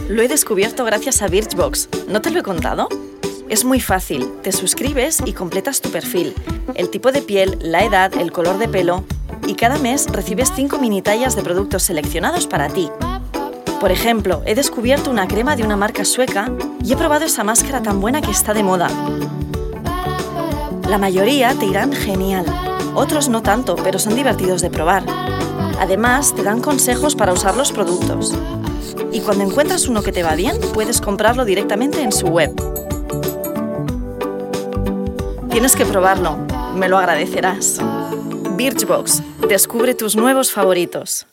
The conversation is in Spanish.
Lo he descubierto gracias a Birchbox. ¿No te lo he contado? Es muy fácil. Te suscribes y completas tu perfil, el tipo de piel, la edad, el color de pelo, y cada mes recibes 5 mini tallas de productos seleccionados para ti. Por ejemplo, he descubierto una crema de una marca sueca y he probado esa máscara tan buena que está de moda. La mayoría te irán genial. Otros no tanto, pero son divertidos de probar. Además, te dan consejos para usar los productos. Y cuando encuentras uno que te va bien, puedes comprarlo directamente en su web. Tienes que probarlo. Me lo agradecerás. Birchbox. Descubre tus nuevos favoritos.